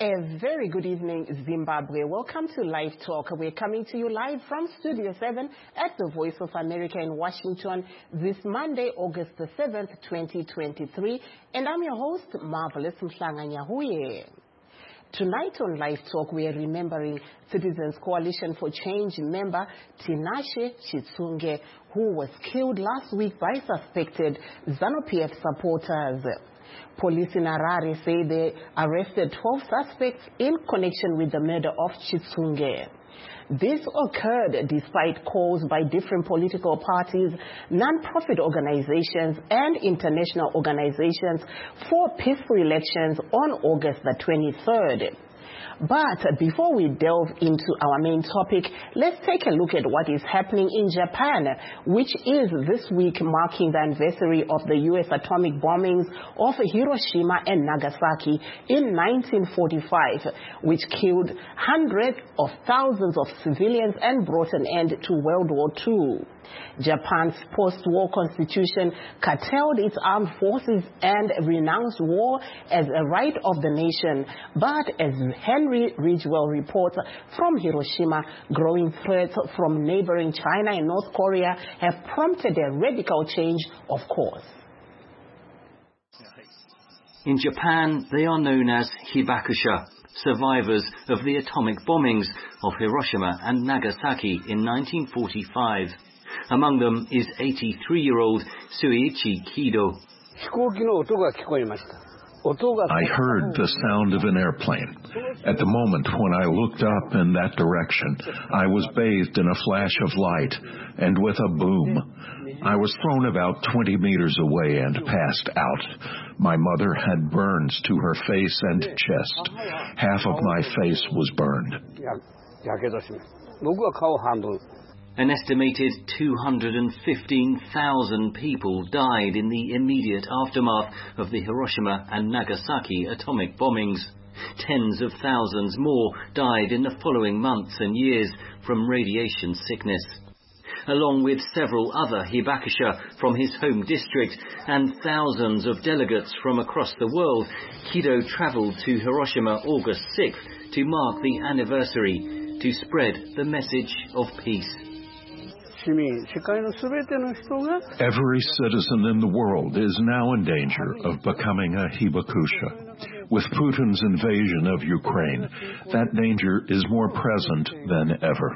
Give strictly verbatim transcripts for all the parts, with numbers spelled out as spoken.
A very good evening, Zimbabwe. Welcome to Live Talk. We're coming to you live from Studio seven at the Voice of America in Washington this Monday, August the seventh, twenty twenty-three. And I'm your host, Marvelous Mhlanganyahuye. Tonight on Live Talk, we are remembering Citizens Coalition for Change member Tinashe Chitsunge, who was killed last week by suspected ZANU-P F supporters. Police in Harare say they arrested twelve suspects in connection with the murder of Chitsunge. This occurred despite calls by different political parties, non-profit organizations, and international organizations for peaceful elections on August the twenty-third. But before we delve into our main topic, let's take a look at what is happening in Japan, which is this week marking the anniversary of the U S atomic bombings of Hiroshima and Nagasaki in nineteen forty-five, which killed hundreds of thousands of civilians and brought an end to World War Two. Japan's post-war constitution curtailed its armed forces and renounced war as a right of the nation. But as Henry Ridgewell reports from Hiroshima, growing threats from neighboring China and North Korea have prompted a radical change of course. In Japan, they are known as hibakusha, survivors of the atomic bombings of Hiroshima and Nagasaki in nineteen forty-five. Among them is eighty-three-year-old Suichi Kido. I heard the sound of an airplane. At the moment when I looked up in that direction, I was bathed in a flash of light, and with a boom, I was thrown about twenty meters away and passed out. My mother had burns to her face and chest. Half of my face was burned. An estimated two hundred fifteen thousand people died in the immediate aftermath of the Hiroshima and Nagasaki atomic bombings. Tens of thousands more died in the following months and years from radiation sickness. Along with several other hibakusha from his home district and thousands of delegates from across the world, Kido travelled to Hiroshima August sixth to mark the anniversary, to spread the message of peace. Every citizen in the world is now in danger of becoming a hibakusha. With Putin's invasion of Ukraine, that danger is more present than ever.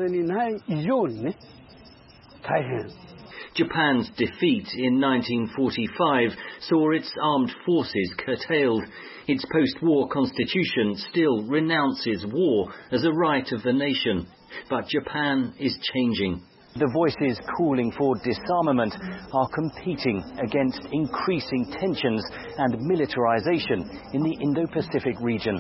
Japan's defeat in nineteen forty-five saw its armed forces curtailed. Its post-war constitution still renounces war as a right of the nation. But Japan is changing. The voices calling for disarmament are competing against increasing tensions and militarization in the Indo-Pacific region.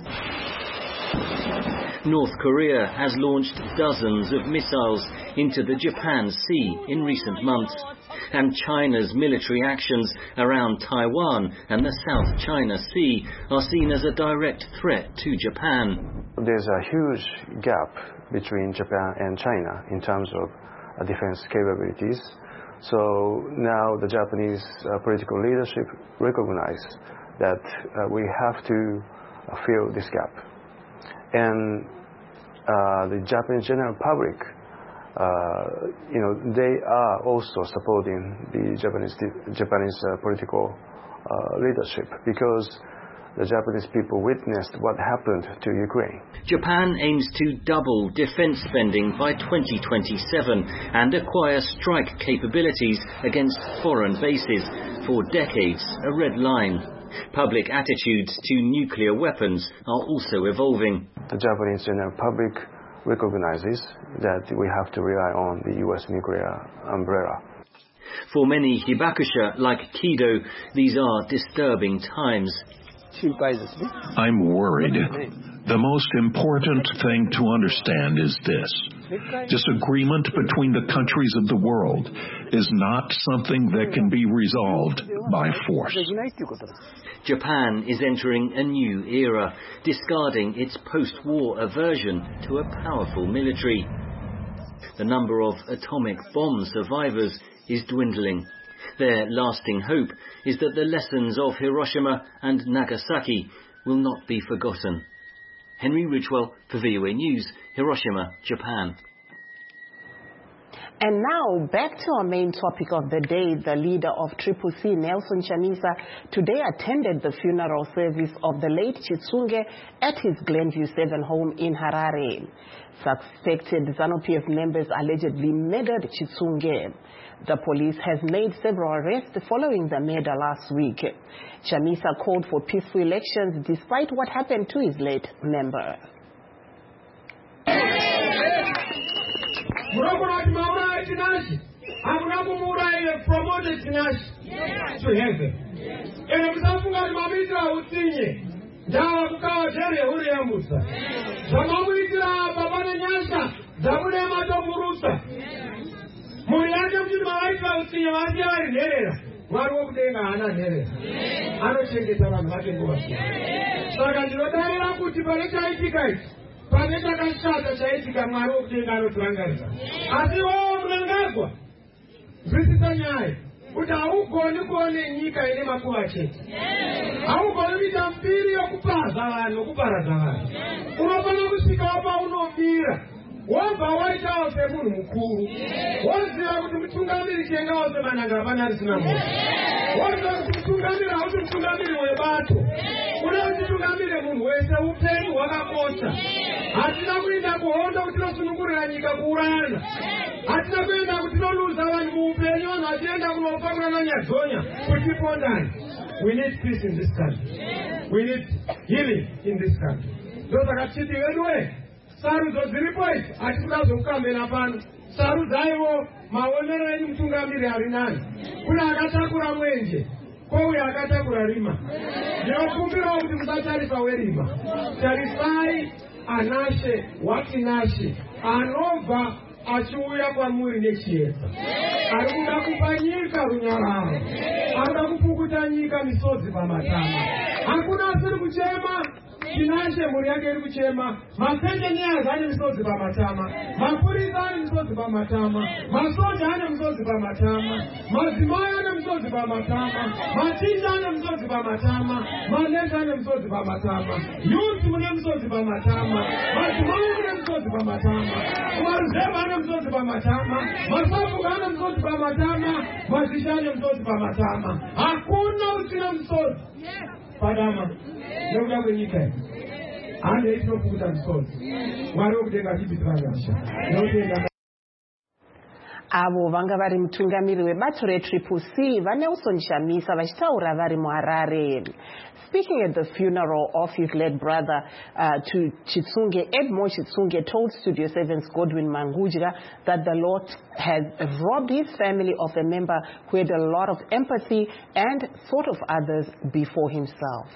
North Korea has launched dozens of missiles into the Japan Sea in recent months, and China's military actions around Taiwan and the South China Sea are seen as a direct threat to Japan. There's a huge gap between Japan and China in terms of uh, defense capabilities. So now the Japanese uh, political leadership recognize that uh, we have to uh, fill this gap. And uh, the Japanese general public, uh, you know, they are also supporting the Japanese Japanese uh, political uh, leadership because the Japanese people witnessed what happened to Ukraine. Japan aims to double defense spending by twenty twenty-seven and acquire strike capabilities against foreign bases. For decades, a red line. Public attitudes to nuclear weapons are also evolving. The Japanese general public recognizes that we have to rely on the U S nuclear umbrella. For many hibakusha like Kido, these are disturbing times. I'm worried. The most important thing to understand is this. Disagreement between the countries of the world is not something that can be resolved by force. Japan is entering a new era, discarding its post-war aversion to a powerful military. The number of atomic bomb survivors is dwindling. Their lasting hope is that the lessons of Hiroshima and Nagasaki will not be forgotten. Henry Ridgewell for V O A News, Hiroshima, Japan. And now, back to our main topic of the day. The leader of Triple C, Nelson Chamisa, today attended the funeral service of the late Chitsunge at his Glenview seven home in Harare. Suspected ZANU-P F members allegedly murdered Chitsunge. The police has made several arrests following the murder last week. Chamisa called for peaceful elections despite what happened to his late member. I'm not going to promote it to heaven. And I'm not going to be able to Dawa kukawa jere huri ya Musa. Zamawitira babana nyasa. Zabune mato murusa. Muriaja mjini mawaika usinya wajia wari nerera. Waru kudenga ana nerera. Ano chenge tabangu hake nguwasi. Saka njilotari la kutipale cha itikai. Panesha kashata cha itika mwaru kudenga ano tulangarisa. Asi wao mnangagwa. Visita nyai. Uta huko ni kuone nyika ile makuwa cheti. Huko ni mitampiri ya kupaza wano, kuparaza wano. Unapana kusika wapa unomira. Wapa waita wase munu mkuru. Wazira kutumchungamiri kienga wase mananga banari sinamu. Wazira kutumchungamiri hautu mchungamiri webato. Unawachungamiri munu wese upeni wakakocha. Hatina kuinda kuhonda kutila sunukuri na nyika kurana. Hatina kuinda kutila luza wani upeni wano hatienda kulopaguna na nyazonya. Kutipondani. We need peace in this country. We need healing in this country. Those are cheating anyway. Saru zoziripoi, atifukazo ukamena pano. Saru zaiwo, maonero yenye mtungamiri harinani. Kuna akatakura mwenje. Kowe akatakura rima. Nyokumbira kuti msacharifa werima. Charifai, anashe, wakinashe. Anova, achuya kwa mwiri nechiesa. Arikuda kupanyika runyararo. Arikuda kupukutanyika misozi pamatama. Hakuna asiri kuchema. Kinashe muri yake iri kuchema. Masenje nyaza ane misozi pamatama. Mapurisa ane misozi pamatama. Masoja ane misozi pamatama. Mazimaya ane misozi pamatama. Machinja ane misozi pamatama. Manesa ane misozi pamatama. Yuti mune misozi pamatama. Mazimaya ane misozi pamatama. Maruzema ane misozi pamatama. Masafu ane misozi pamatama. Mazisha ane misozi pamatama. Hakuna usina misozi. Padama. Nyoga wenyika. Ane ito kukuta msozi. Waro kudenga kibi trangasha. Nyoga avo vanga vari mutungamiri webato retriple C vaNelson Chamisa vachitaura vari muHarare. Speaking at the funeral of his late brother uh, to Chitsunge, Edmond Chitsunge told Studio seven's Godwin Mangujira that the Lord has robbed his family of a member who had a lot of empathy and thought of others before himself.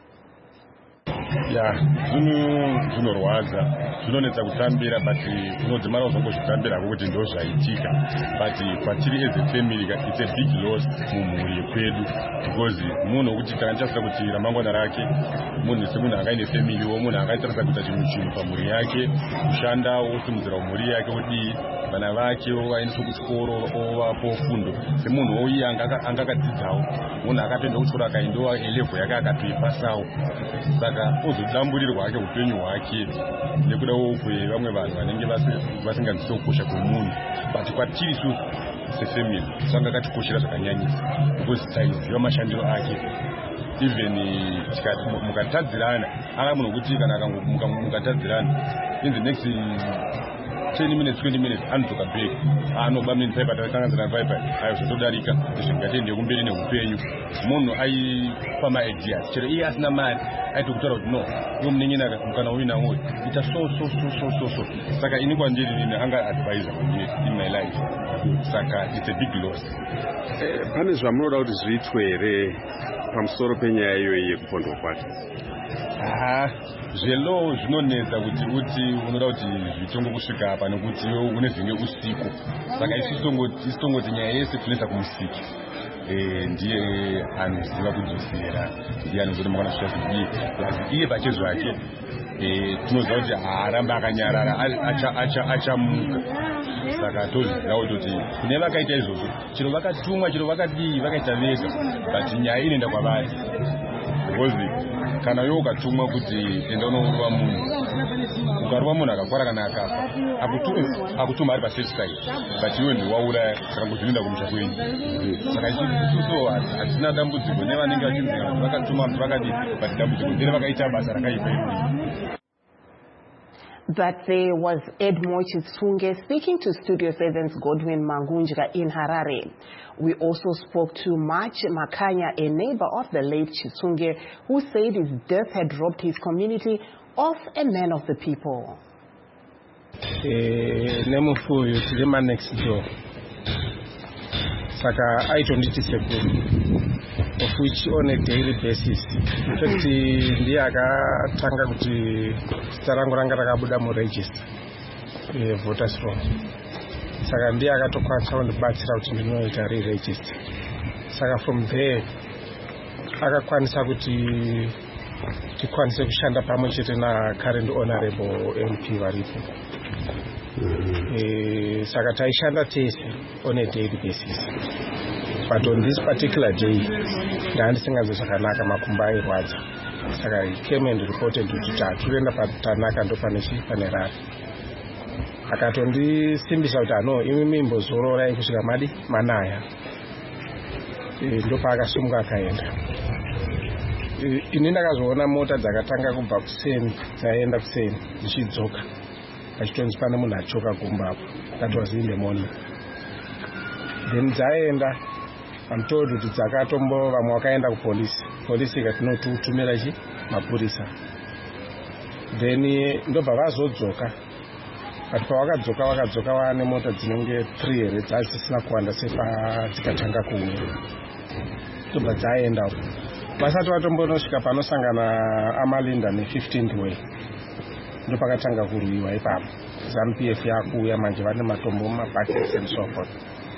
Ya, zvino zvinorwadza zvinonetsa kutambira but unodzimara uzongozvitambira kuti ndo zvaitika but kwatiri as a family it's a big loss mumhuri kwedu because munhu wekuti kana chasira kuti ramangwana rake munhu semunhu akaine family wo munhu akatarisa kuita chinhu chinhu pamhuri yake kushanda wosimudzira mhuri yake kuti vana vake vaendeswa kuchikoro ovapo fundo semunhu wouya angakadzidzawo munhu akapenda kuchikoro akaendowa elevo yake akatoipasawo saka ozodamburirwa ake upenyu hwake nekuda kwokwe vamwe vanhu vanenge vasinganzwisi kukosha kwemunhu but kwatiri su sefamily sanga akatikoshera zvakanyanyisa because taiziva mashandiro ake even mukatadzirana aka munhu wekuti kana mukatadzirana in the next ten minutes twenty minutes anodzoka back anoba mini pipe atakanganzira pipe ayo zvotodarika zvingatende kumberi neupenyu munhu aipa maideas chero iye asina mari aiti kutaura kuti no iwo munengenaka mukana uinawo ita so so so so so so saka ini kwandiri nini anga advisor in my life saka it's a big loss. Pane zvamunoda kuti zviitwe here pamusoro penyaya iyoyi yekupondwa kwake? Ah, zvelo zvinonetsa kuti uti unoda kuti zvitongo kusvika apa nekuti une zvinge usiku saka isitongoti nyaya yese tunetsa kumusiki ndiye anoziva kudzosera ndiye anoziva makana svika zvidii asi iye pache zvake tinoziva kuti haaramba akanyarara achamuka saka toziva kuti kune vakaita izvozvo chero vakatumwa chero vakadii vakaita vega but nyaya inoenda kwavari because kana yo ukatumwa kuti enda unourwa munhu ukarwa munhu akakwara kana akafa akutuma ari paseskai but iwe ndiwauraya saka kuti unoenda kumusha kwenyu saka isuso hatina dambudziko nevanenge vachinzira kuti vakatuma mntu vakadii but dambudziko ndere vakaita basa rakaipa iri. That there was Edmo Chitsunge speaking to Studio seven's Godwin Mangunjira in Harare. We also spoke to March Makanya, a neighbor of the late Chitsunge, who said his death had robbed his community of a man of the people. Nemufuyu tilima next door. Saka I don't need to of which on a daily basis. In fact, ndiye akatanga kuti starangu ranga rakabuda mu register e voters form. Saka ndiye akatokwanisa kundibatsira kuti ndinoita re-register. Saka from there akakwanisa kuti tikwanise kushanda pamwe chete na current honorable M P varipo. Eh, saka taishanda tese on a daily basis. But on this particular day, ndandisingazi zvakanaka makumba airwadza. Saka he came and reported kuti tatuenda patanaka ndo panechi pane rari. Akatondisimbisa kuti ano imi mimbozororai kusvika madi manaya. Ndo paakasumuka akaenda. Ini ndakazoona mota dzakatanga kubva kuseni dzaenda kuseni dzichidzoka. Achitonzi pane munhu achoka kumbapo. That was in the morning. Then dzaenda I'm told kuti dzakatombo vamwe wakaenda kupolisi. Polisi ikati no tutumira chi mapurisa. Then ndobva vazodzoka. But pavakadzoka vakadzoka vane mota dzinenge three here dzasisina kuwanda sepa dzikatanga kuuya. Ndobva dzaenda. Vasati vatombonosvika panosangana Amalinda ne fifteenth way. Ndo pakatanga kurwiwa ipapo. ZANU P F yakuuya manje vane matombo mabakets and so forth.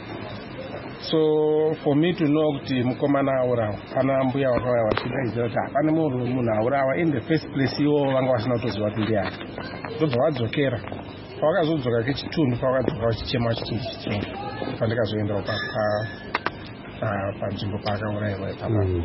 So for me to know kuti mukomana aurawa pana mbuya wakauya vachidaidzira kuti hapana munhu aurawa in the first place ivo vanga vasina kutoziva kuti ndiani. Ndobva vadzokera pavakazodzoka kechitunhu pavakadzoka vachichema chichinji chichinji pandikazoendawo panzvimbo paakaurayiwa ipapo.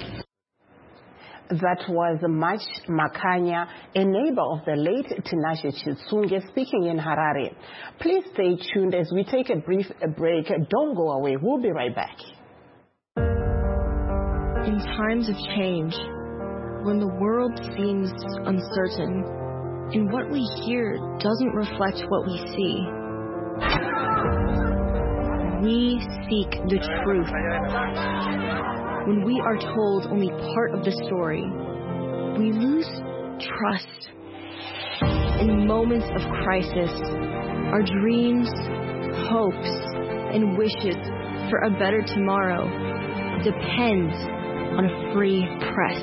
That was March Makanya, a neighbor of the late Tinashe Chitsunge, speaking in Harare. Please stay tuned as we take a brief break. Don't go away. We'll be right back. In times of change, when the world seems uncertain and what we hear doesn't reflect what we see, we seek the truth. When we are told only part of the story, we lose trust. In moments of crisis, our dreams, hopes, and wishes for a better tomorrow depend on a free press.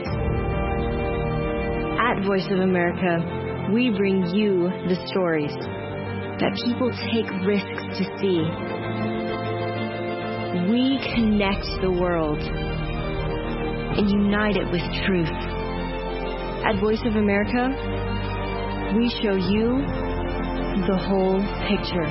At Voice of America, we bring you the stories that people take risks to see. We connect the world and unite it with truth. At Voice of America, we show you the whole picture.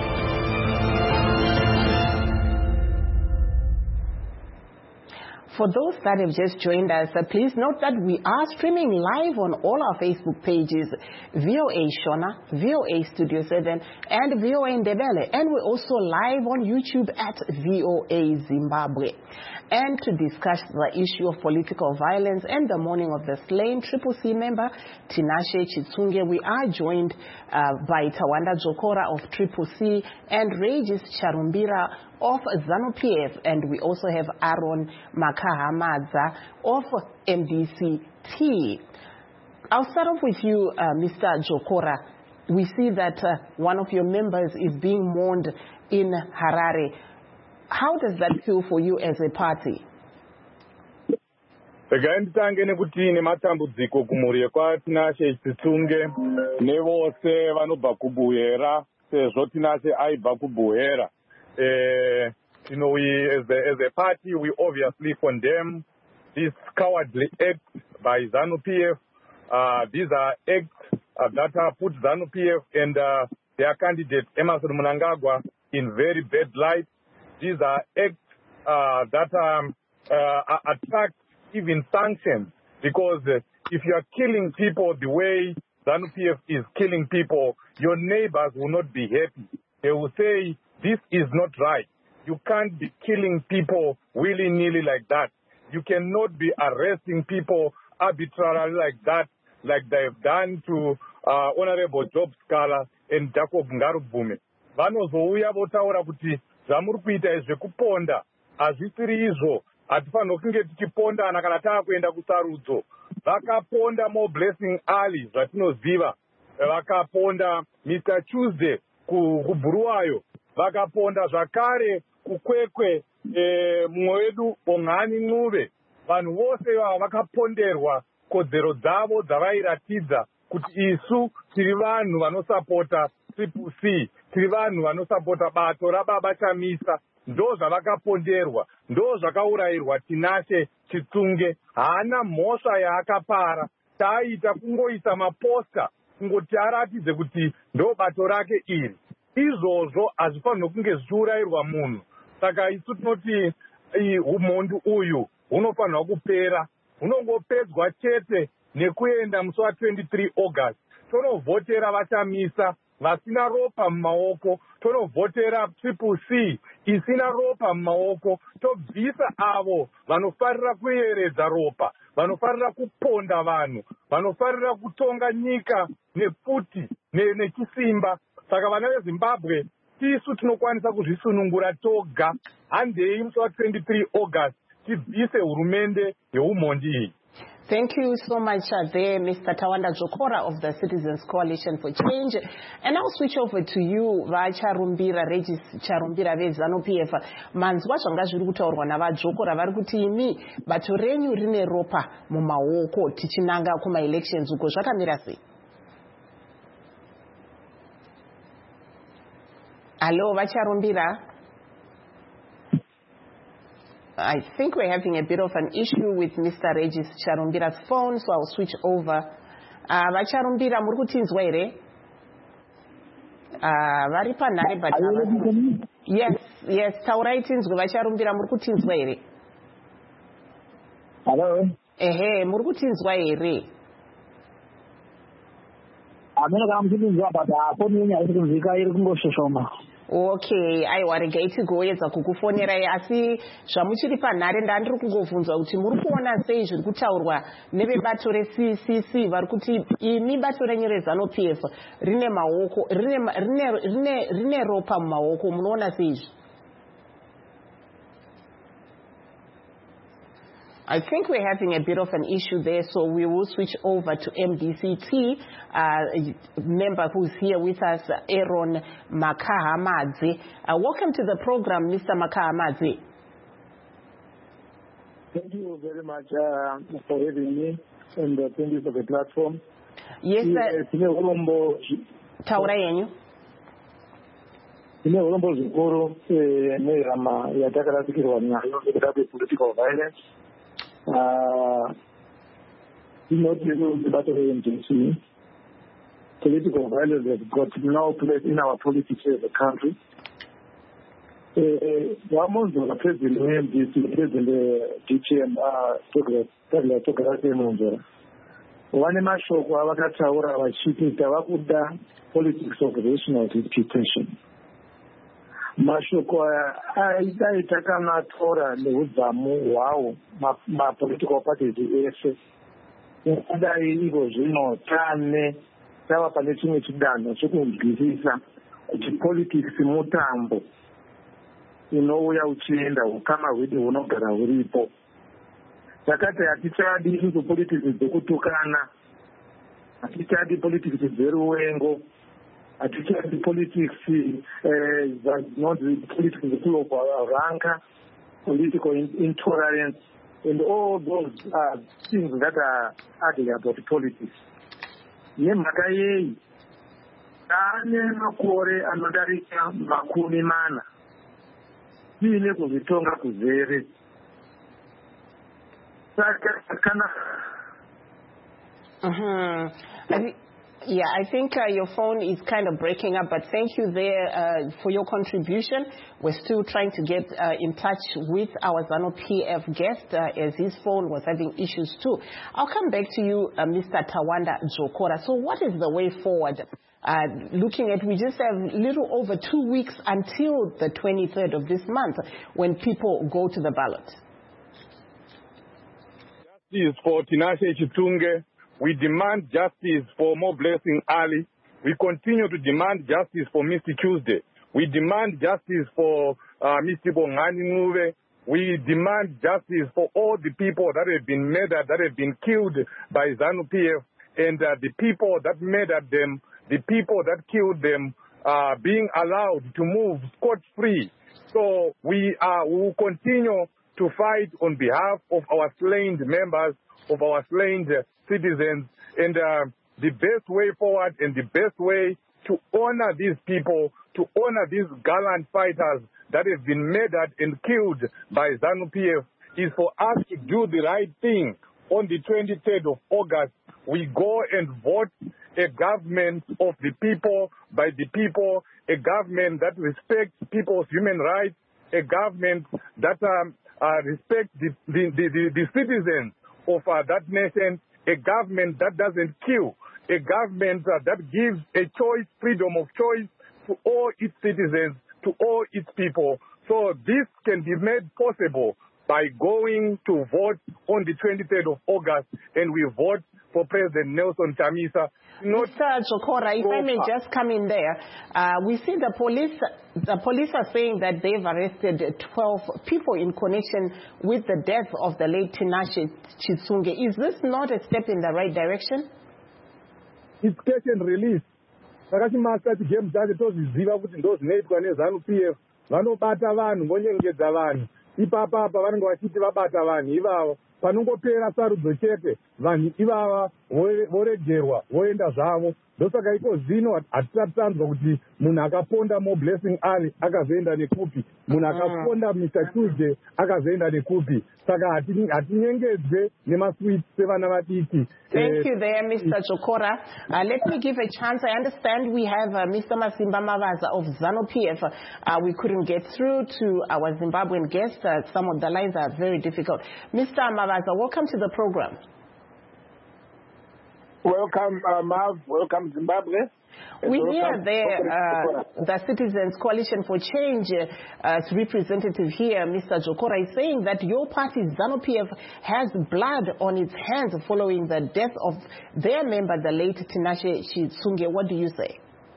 For those that have just joined us, uh, please note that we are streaming live on all our Facebook pages, V O A Shona, V O A Studio seven, and V O A Ndebele. And we're also live on YouTube at V O A Zimbabwe. And to discuss the issue of political violence and the mourning of the slain Triple C member Tinashe Chitsunge, we are joined uh, by Tawanda Jokora of Triple C and Regis Charumbira of ZANU P F, and we also have Aaron Makahamadza of M D C T. I'll start off with you, uh, Mister Jokora. We see that uh, one of your members is being mourned in Harare. How does that feel for you as a party? Nditange nekuti nematambudziko kumhuri kwaTinashe Chitsunge nevose vanobva kuBuhera sezvo Tinashe aibva kuBuhera. Uh, you know, we as a, as a party, we obviously condemn this cowardly act by ZANU P F. Uh, these are acts uh, that uh, put ZANU P F and uh, their candidate Emmerson Mnangagwa in very bad light. These are acts uh, that um, uh, attract even sanctions, because uh, if you are killing people the way ZANU-P F is killing people, your neighbors will not be happy. They will say, this is not right. You can't be killing people willy-nilly like that. You cannot be arresting people arbitrarily like that, like they've done to uh, Honorable Job Scala and Jacob Ngarubume. Vanozouya votaura kuti zvamuri kuita zvekuponda hazvisiri izvo, hatifanira kunge tichiponda ana kana taakuenda kusarudzo. Vakaponda Mo Blessing Ali zvatinoziva, vakaponda Mister Tuesday kubhuruwayo, vakaponda zvakare kukwekwe e, mumwe wedu Bongani Ncube. Vanhu vose vava vakaponderwa kodzero dzavo dzavairatidza kuti isu tiri vanhu vanosapota Triple C, tiri vanhu vanosapota bato rababa Chamisa. Ndo zvavakaponderwa, ndo zvakaurayirwa Tinashe Chitsunge. Haana mhosva yaakapara, taaita kungoisa maposta kungoti aratidze kuti ndo bato rake iri. Izvozvo hazvifanira kunge zvichiurayirwa munhu. Saka isu tinoti umhondi uyu hunofanirwa kupera. Hunongopedzwa chete nekuenda musi wa twenty-three August. Tonovhotera vaChamisa vasina ropa mumaoko, tonovhotera Triple C isina ropa mumaoko, tobvisa avo vanofarira kuyeredza ropa, vanofarira kuponda vanhu, vanofarira kutonga nyika nepfuti nechisimba. Saka vana veZimbabwe tisu tinokwanisa kuzvisunungura toga. Handei musi wa twenty-three August tibvise hurumende yeumhondi iyi. Thank you so much uh, there, Mister Tawanda Jokora of the Citizens Coalition for Change. And I'll switch over to you, Vacharumbira, Regis Charumbira VeZANU-P F. Manzwa zvanga zviri kutaurwa navaJokora vari kuti imi bato renyu rine ropa mumaoko tichinanga kuma-elections uko zvakamira sei? Hello, Vacharumbira. I think we're having a bit of an issue with Mister Regis Charumbira's phone, so I'll switch over. Uh, Vacharumbira, muri kutinzwa here? Uh, vari panhare but yes, yes, taurai tinzwe Vacharumbira, muri kutinzwa here? Hello. Ehe, muri kutinzwa here? Amena kama mtinzwa but phone yenyu haisi kunzwika, iri kungosheshoma. Okay, aiwa regai tigoedza kukufonerai, asi zvamuchiri panhare ndandiri kungovunzwa kuti muri kuona sei zviri kutaurwa nevebato reC C C vari kuti imi bato renyu reZANU-P F rine maoko rine rine rine rine ropa mumaoko, munoona seizvi? I think we're having a bit of an issue there, so we will switch over to M D C T, uh, member who's here with us, Aaron Makahamadze. Uh, welcome to the program, Mister Makahamadze. Thank you very much uh, for having me, and uh, thank you for the platform. Yes, sir. Taura yenyu. Tine urombo zvikuru nerama yatakarasikirwa nayo nekuda kwepolitical violence. Uh, not the battle in D C. Political violence has got no place in our politics as a country. Vamos uh, president of M D C, president D C M, Douglas Tokarate Munzora. One mashoko avakataura vachiti vakuda politics of rational reputation. Mashoko aita kana tora neudzamu hwawo mapolitical parties ese kudai iko zvino tane tava pane chimwe chidanho chekunzwisisa kuti politics mutambo unouya uchienda ukama hwedu hunogara huripo. Takati hatichadi isu politics dzekutukana, hatichadi politics dzeruwengo, hatichadi politics dzinonzi politics dzekulopa ranka, political intolerance, and all those are things that are added about politics. Nemhaka yei ane makore anodarika makumi mana tiine kuzvitonga kuzere. Saka kana Uh-huh. Yeah, I think uh, your phone is kind of breaking up, but thank you there uh, for your contribution. We're still trying to get uh, in touch with our ZANU P F guest uh, as his phone was having issues too. I'll come back to you, uh, Mister Tawanda Jokora. So what is the way forward? Uh, looking at, we just have little over two weeks until the twenty-third of this month when people go to the ballot. Justice for Tinashe Chitunge. We demand justice for More Blessing Ali. We continue to demand justice for Mister Tuesday. We demand justice for uh, Mister Bongani Nguve. We demand justice for all the people that have been murdered, that have been killed by ZANU P F, and uh, the people that murdered them, the people that killed them, uh, being allowed to move scot-free. So we, uh, we will continue to fight on behalf of our slain members, of our slain citizens, and uh, the best way forward and the best way to honor these people, to honor these gallant fighters that have been murdered and killed by ZANU P F is for us to do the right thing. On the twenty-third of August, we go and vote a government of the people, by the people, a government that respects people's human rights, a government that um, uh, respects the, the, the, the, the citizens of uh, that nation, a government that doesn't kill, a government uh, that gives a choice, freedom of choice to all its citizens, to all its people. So this can be made possible by going to vote on the twenty-third of August, and we vote for President Nelson Chamisa. Mister Jokora, if I may just come in there, uh, we see the police, the police are saying that they've arrested twelve people in connection with the death of the late Tinashe Chitunge. Is this not a step in the right direction? It's catch and release. Takachimasa game dzake toziziva kuti ndozvinoitwa neZANU P F vanobata vanhu vonyengedza vanhu ipapa apa vanenge vachiti vabata vanhu ivavo panongopera sarudzo chete vanhu ivava voregerwa voenda zvavo ndosaka iko zvino hatitatanzwa kuti munhu akaponda More Blessing Ali akazoenda nekupi, munhu akaponda Mister Tuesday akazoenda nekupi, saka hatinyengedzwe nemaswiti sevana vadiki. Thank you there, Mister Jokora. Uh, let me give a chance. I understand we have uh, Mister Masimba Mavaza of ZANU P F. Uh, we couldn't get through to our Zimbabwean guest. Uh, some of the lines are very difficult. Mister Mavaza, welcome to the program. Welcome, uh, Mav. Welcome, Zimbabwe. We hear there uh, the Citizens Coalition for Change uh, representative here, Mister Jokora, is saying that your party, ZANU P F, has blood on its hands following the death of their member, the late Tinashe Chitunge. What do you say?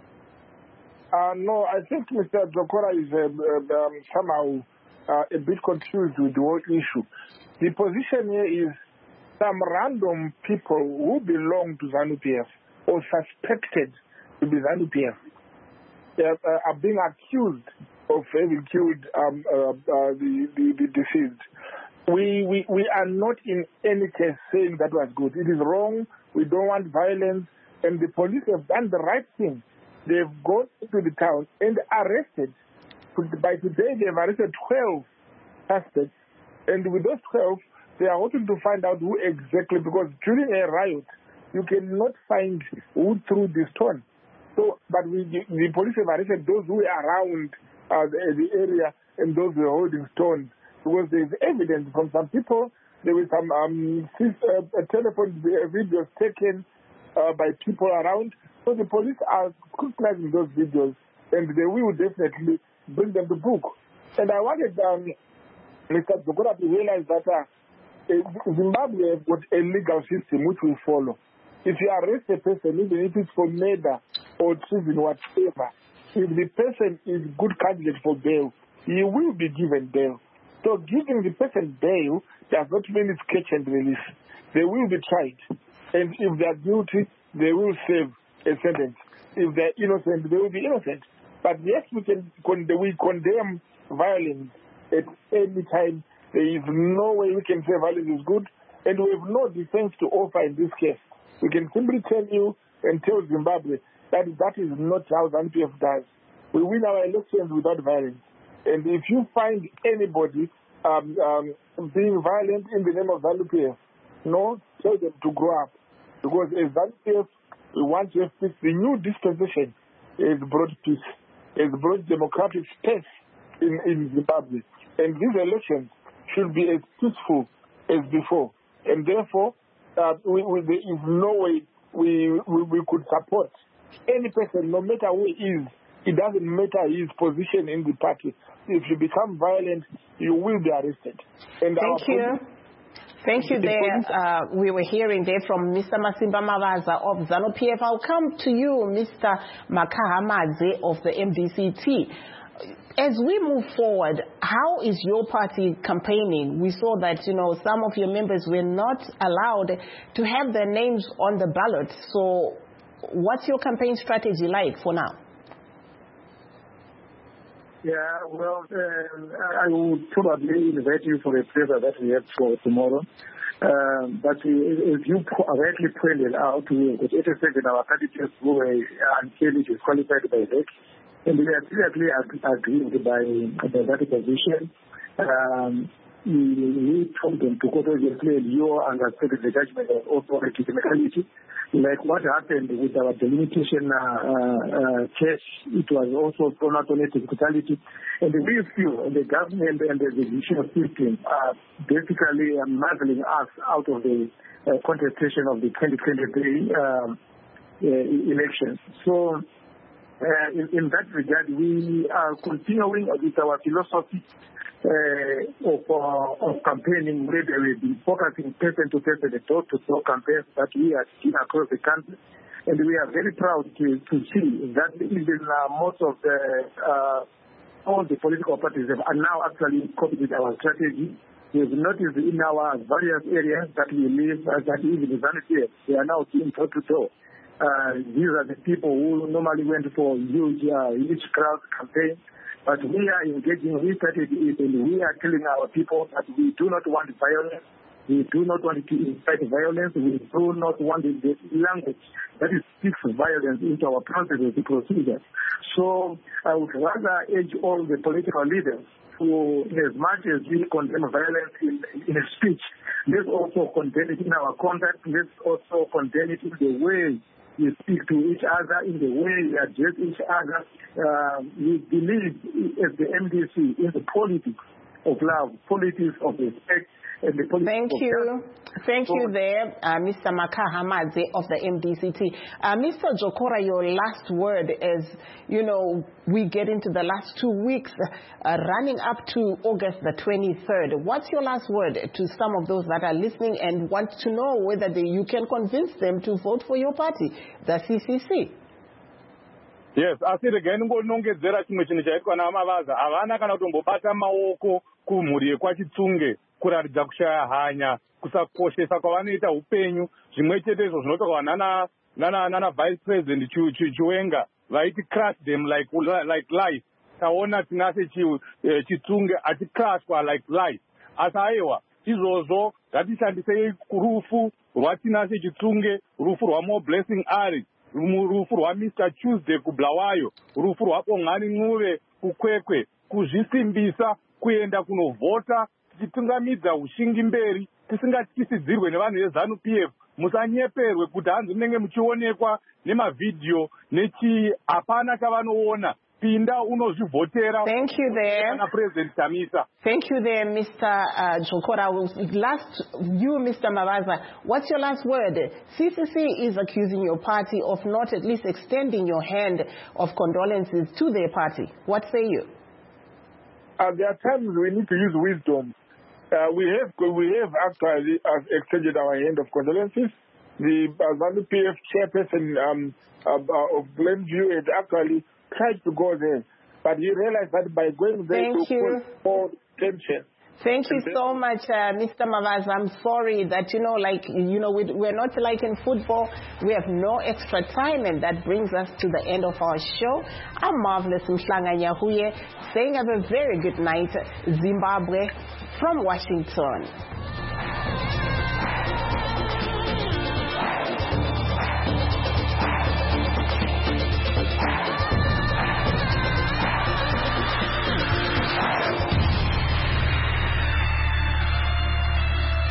Uh, no, I think Mister Jokora is uh, uh, um, somehow uh, a bit confused with the whole issue. The position here is some random people who belong to ZANU P F or suspected to be ZANU P F uh, uh, are being accused of having killed um, uh, uh, the, the, the deceased. We, we, we are not in any case saying that was good. It is wrong. We don't want violence. And the police have done the right thing. They've gone to the town and arrested. By today, they've arrested twelve suspects. And with those twelve, they are hoping to find out who exactly, because during a riot, you cannot find who threw the stone. So, but we, the police have arrested those who were around uh, the, the area and those who were holding stones, because there is evidence from some people. There were some um, uh, telephone videos taken uh, by people around. So the police are scrutinizing those videos, and they will definitely bring them to book. And I wanted um, Mister Jokora to realize that uh, Zimbabwe has got a legal system which we follow. If you arrest a person, even if it's for murder or treason, whatever, if the person is good candidate for bail, he will be given bail. So giving the person bail does not mean it's catch and release. They will be tried. And if they are guilty, they will serve a sentence. If they are innocent, they will be innocent. But yes, we can we condemn violence at any time. There is no way we can say violence is good, and we have no defense to offer in this case. We can simply tell you and tell Zimbabwe that that is not how ZANU P F does. We win our elections without violence. And if you find anybody um, um, being violent in the name of ZANU P F, no, tell them to grow up. Because as ZANU P F, we want to have peace. The new dispensation has brought peace, has brought democratic space in, in Zimbabwe. And these elections should be as peaceful as before. And therefore, uh, we, we, there is no way we, we, we could support any person, no matter who he is. It doesn't matter his position in the party. If you become violent, you will be arrested. And Thank you. Thank you there. Uh, we were hearing there from Mister Masimba Mavaza of ZANU-P F. I'll come to you, Mister Makhahamadze of the M D C T. As we move forward, how is your party campaigning? We saw that, you know, some of your members were not allowed to have their names on the ballot. So what's your campaign strategy like for now? Yeah, well, uh, I will probably invite you for a paper that we have for tomorrow. Um, but as you rightly pointed out, we got eighty-seven our candidates who were unfairly disqualified by that. And we are clearly agreed by, by that position. Um, we, we told them to go to the play and you understood the judgment of authority technicality. Like what happened with our delimitation uh, uh, case, it was also thrown out on a technicality. And we feel the government and the judicial system are basically uh, muzzling us out of the uh, contestation of the twenty twenty-three um, uh, elections. So, Uh, in, in that regard, we are continuing with our philosophy uh, of, uh, of campaigning, where we will be focusing person to person, the door-to-door campaigns that we are seeing across the country. And we are very proud to, to see that even uh, most of the, uh, all the political parties have, are now actually copied our strategy. We have noticed in our various areas that we live, uh, that even the ZANU-P F, they are now doing door-to-door. Uh, these are the people who normally went for huge, uh, huge crowd campaign. But we are engaging, we started it, and we are telling our people that we do not want violence. We do not want to incite violence. We do not want the language that is speaks violence into our processes and procedures. So I would rather urge all the political leaders to, as much as we condemn violence in, in a speech, let's also condemn it in our conduct. Let's also condemn it in the way we speak to each other, in the way we address each other. Uh, we believe as the M D C in the politics of love, politics of respect, and the politics Thank of you. health. Thank you there, uh, Mister Makhahamadze of the M D C T. Uh, Mister Jokora, your last word as, you know, we get into the last two weeks uh, running up to August the twenty-third. What's your last word to some of those that are listening and want to know whether they, you can convince them to vote for your party, the C C C? Yes, asi regai nonongedzera chimwe chinhu chaitwa naMavaza. Havana kana kutombobata maoko kumhuri yekwachitsunge kuratidza kushaya hanya, kusakoshesa kwavanoita upenyu. Zvimwe chete izvo zvinotaurwa nana nana nana vice president Chiwenga vaiti crush them like like life. Taona tinase Chitsunge achicrashwa like life. Asi aiwa izvozvo ngatishandisei rufu rwatinase Chitsunge, rufu rwaMore Blessing Ari, rufu rwaMister Tuesday kuBulawayo, rufu rwaBongani Ncube kuKwekwe, kuzvisimbisa kuenda kunovhota tichitungamidza ushingi mberi tisingatyisidzirwe nevanhu veZANU-P F. Musanyeperwe kuti hanzi munenge muchionekwa nemavhidhiyo nechi hapana chavanoona. Pinda unozvivhotera. Thank you there. President Chamisa. Thank you there, Mister Uh, Jokora. Last, you, Mister Mavaza, what's your last word? C C C is accusing your party of not at least extending your hand of condolences to their party. What say you? Uh, there are times we need to use wisdom. Uh, we have we have actually uh, extended our hand of condolences. The uh, ZANU-P F chairperson um, uh, uh, of Glenview had actually tried to go there, but he realized that by going there Thank to you. cause more tension. Thank you so much, uh, Mister Mavaza. I'm sorry that, you know, like, you know, we, we're not like in football. We have no extra time, and that brings us to the end of our show. I'm Marvelous Mhlanga Nyahuye, saying have a very good night, Zimbabwe, from Washington.